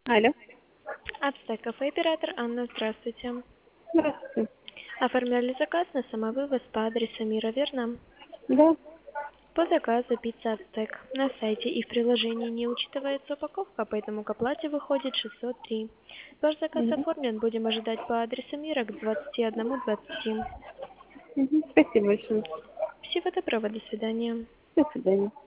Алло. Ацтек кафе оператор Анна, здравствуйте. Здравствуйте. Оформляли заказ на самовывоз по адресу Мира, верно? Да. По заказу пицца Ацтек. На сайте и в приложении не учитывается упаковка, поэтому к оплате выходит 603. Ваш заказ Мгм. оформлен, будем ожидать по адресу Мира к 21:20. Мгм. Спасибо большое. Всего доброго, до свидания. До свидания.